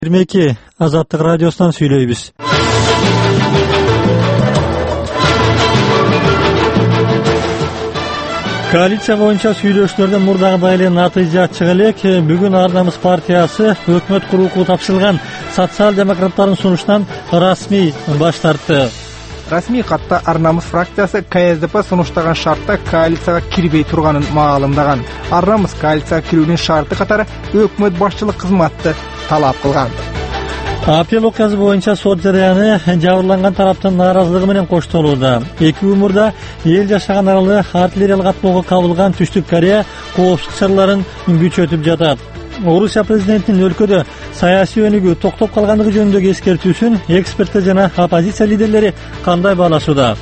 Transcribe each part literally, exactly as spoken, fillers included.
yirmi эки Азаттык радиосунан сүйлөйбүз. Коалиция боюнча сүйлөшүүлөрдөн мурдагыдай эле натыйжа чыга элек. Бүгүн Ар намыс партиясы өкмөт курууга тапшырылган социал-демократтардын сунуштан расмий баш тартты. Расмий катта Ар намыс фракциясы Ка Эс Де Пе сунуштаган шартта коалицияга кирбей турганын маалымдаган. Ар намыс коалицияга кирүүнүн шарты катары өкмөт башчылык кызматты талап кылган. Апрель окуясы боюнча сот жарыяны жабырланган тараптын нааразылыгы менен коштолууда. Эки умурда эл жашаган аралы артиллериялык атмоого кабылган Түштүк Корея коопсуздук чараларын күчөтүп жатат. Орусия президентинин өлкөдө саясий өнүгүү токтоп калгандыгы жөнүндөгү эскертүүсүн эксперттер жана оппозиция лидерлери кандай баалашууда?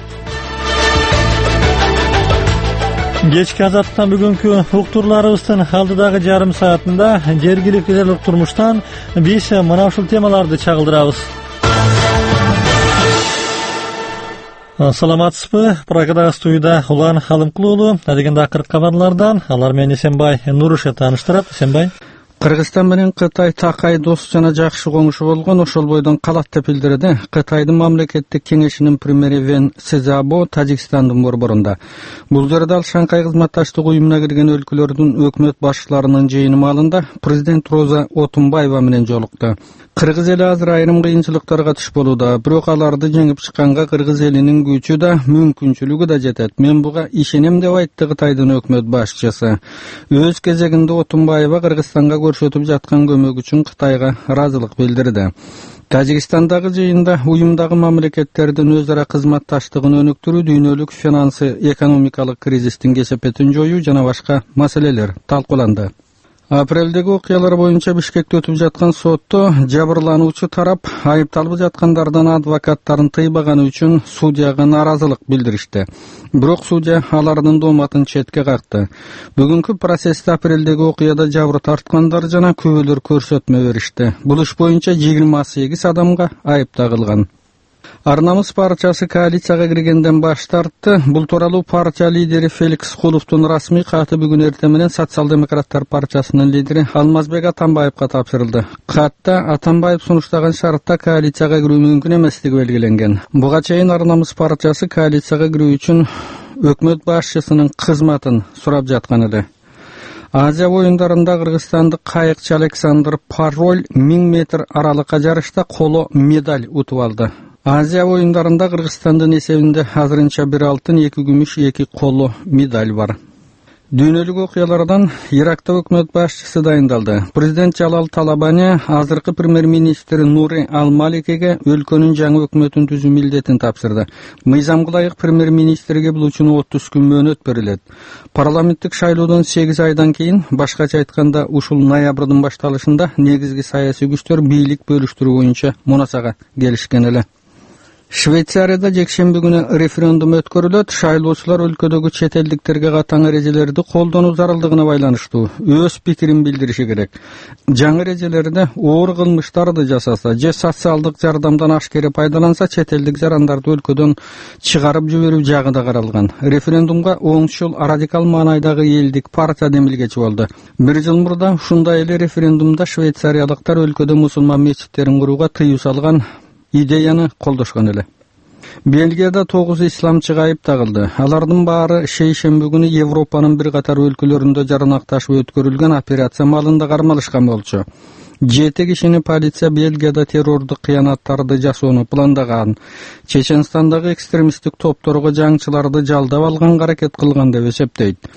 Кечки Азаттыктан бүгүнкү уктурларыбыздын алдыдагы жарым саатында жергиликтүү турмуштан биз мына ушул темаларды чагылдырабыз. Саламатсызбы? Программада студияда Улан Халымкул уулу. Дегенде акыркы кабарлардан алар менен Эсенбай Нурушев тааныштырат. Эсенбай. Кыргызстан менен Кытай такай дос жана жакшы коңшу болгон. Ошол бойдон калат деп билдирди. Кытайдын мамлекеттик кеңешинин премьери Вен Цзябо Тажикстандын борборунда. Бул жерде ал Шанхай кызматташтык уюмуна кирген өлкөлөрдүн өкмөт башчыларынын жыйыны маалында президент Роза Отунбаева менен жолукту. Кыргыз эли азыр айрым кыйынчылыктарга туш болууда. Бирок аларды жеңип чыкканга кыргыз элинин күчү да, мүмкүнчүлүгү да жетет. Мен буга ишенем деп айтты Кытайдын өкмөт башчысы. Өз кезегинде Отунбаева Кыргызстанга көрсөтүп жаткан көмөк үчүн Кытайга ыраазылык билдирди. Тажикстандагы жыйында уюмдагы мамлекеттердин өз ара кызматташтыгын өнүктүрүү, дүйнөлүк финансы экономикалык кризистин кесепетин жоюу жана башка маселелер талкууланды. Апрелдеги окуялар боюнча Бишкекте өтүп жаткан сотто жабырлануучу тарап айыпталып жаткандардан адвокаттарын тыйбаганы үчүн судьяга нааразылык билдиришти. Бирок судья алардын дооматын четке какты. Бүгүнкү процессте апрелдеги окуяда жабыр тарткандар жана күбөлөр көрсөтмө беришти. Бул иш боюнча жыйырма сегиз адамга айып тагылган. Ар намыс партиясы коалицияга киргенден баш тартты. Бул тууралуу партия лидери Феликс Куловдун расмий каты бүгүн эртең менен социал-демократтар партиясынын лидери Алмазбек Атамбаевга тапшырылды. Катта Атамбаев сунуштаган шартта коалицияга кирүү мүмкүн эместиги белгиленген. Буга чейин Ар намыс партиясы коалицияга кирүү үчүн өкмөт башчысынын кызматын сурап жаткан эле. Азия оюндарында кыргызстандык кайыкчы Александр Пароль миң метр аралыкка жарышта коло медаль утуп алды. Азия оюндарында Кыргызстандын эсебинде азырынча бир алтын, эки күмүш, эки коло медаль бар. Дүйнөлүк окуялардан Иракта өкмөт башчысы дайындалды. Президент Жалал Талабани азыркы премьер-министри Нури Ал-Маликиге өлкөнүн жаңы өкмөтүн түзүү милдетин тапшырды. Мыйзамга ылайык премьер-министрге бул үчүн отуз күн мөөнөт берилет. Парламенттик шайлоодон сегиз айдан кийин, башкача айтканда ушул ноябрдын башталышында негизги саясий күчтөр бийлик бөлүштүрүү боюнча мунасага келишкен эле. Швейцарияда жекшемби күнү референдум өткөрүлөт. Шайлоочулар өлкөдөгү чет элдиктерге катаң эрежелерди колдонуу зарылдыгына байланыштуу өз пикирин билдириши керек. Жаңы эрежелерде оор кылмыштарды жасаса же социалдык жардамдан ашкере пайдаланса чет элдик жарандарды өлкөдөн чыгарып жиберүү жагы да каралган. Референдумга оңчул радикал маанайдагы элдик партия демилгечи болду. Бир жыл мурда ушундай эле референдумда швейцариялыктар өлкөдө мусулман мечиттерин курууга тыюу салган идеяны колдошкон эле. Бельгияда тогуз исламчыга айып тагылды. Алардын баары шейшемби күнү Европанын бир катар өлкөлөрүндө жаранакташып өткөрүлгөн операция малында кармалышкан болчу. Жети кишини полиция Бельгияда террордук кыянаттарды жасоону пландаган, Чеченстандагы экстремисттик топторго жаңчыларды жалдап алганга аракет кылган деп эсептейт.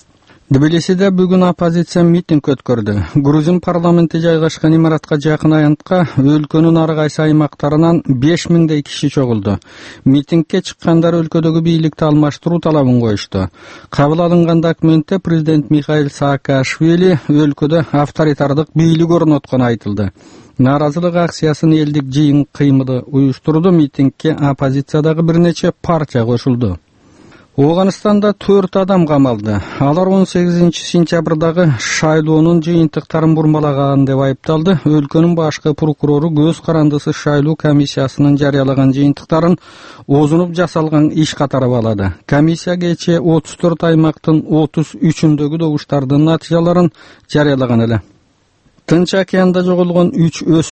Тбилисиде бүгүн оппозиция митинг өткөрдү. Грузин парламенти жайгашкан имаратка жакын аянтка өлкөнүн ар кайсы аймактарынан беш миңдей киши чогулду. Митингке чыккандар өлкөдөгү бийликти алмаштыруу талабын коюшту. Кабыл алынган документте президент Михаил Саакашвили өлкөдө авторитардык бийлик орноткону айтылды. Нааразылык акциясын элдик жыйын кыймылы уюштурду. Митингке оппозициядагы бир нече партия кошулду. Оганстанда төрт адам камалды. Алар он сегизинчи сентябрдагы шайлоонун жыйынтыктарын бурмалаган деп айыпталды. Өлкөнүн башкы прокурору көз карандысыз шайлоо комиссиясынын жарыялаган жыйынтыктарын озунуп жасалган иш катары балады. Комиссия кечээ отуз төрт аймактын отуз үчүндөгү добуштардын натыйжаларын жарыялаган эле. Тынч океанда жоголгон үч